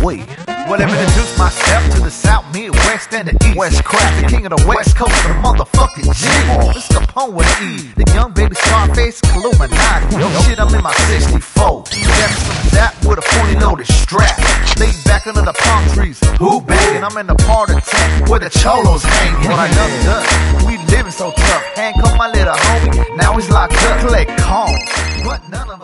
way. Well, let me introduce myself to the South, Midwest, and the East. West Craft, the king of the West Coast, the motherfucking G. It's Capone with an E, the young baby Scarface, Illuminati. Yo, shit, I'm in my 64. That's some zap with a 40 loaded strap. Laid back under the palm trees, who banging? I'm in the part of tent where the cholos hanging. What I done done, we living so tough. Handcuff my little homie, now he's locked up. Collect calls, but none of us.